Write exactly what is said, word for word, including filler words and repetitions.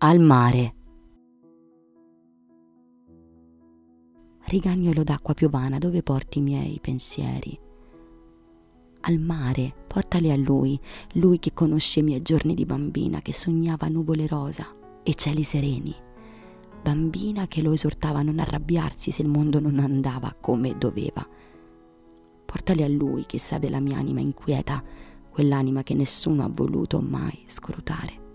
Al mare. Rigagnolo d'acqua piovana, dove porti i miei pensieri? Al mare, portali a lui, lui che conosce i miei giorni di bambina, che sognava nuvole rosa e cieli sereni. Bambina che lo esortava a non arrabbiarsi se il mondo non andava come doveva. Portali a lui che sa della mia anima inquieta, quell'anima che nessuno ha voluto mai scrutare.